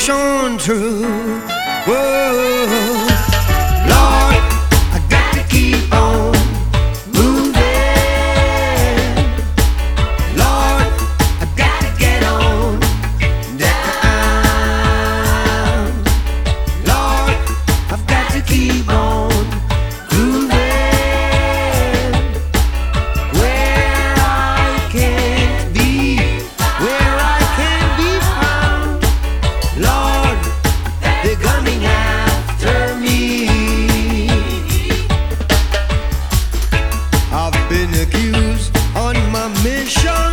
mission true. Whoa, Lord, I got to keep on moving. Lord, I got to get on down. Lord, I've got to keep on grooving. Where I can't be, where I can't be found, Lord, they're coming after me. I've been accused on my mission.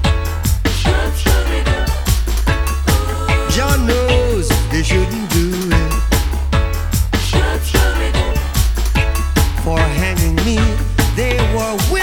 John knows they shouldn't do it. For hanging me, they were willing.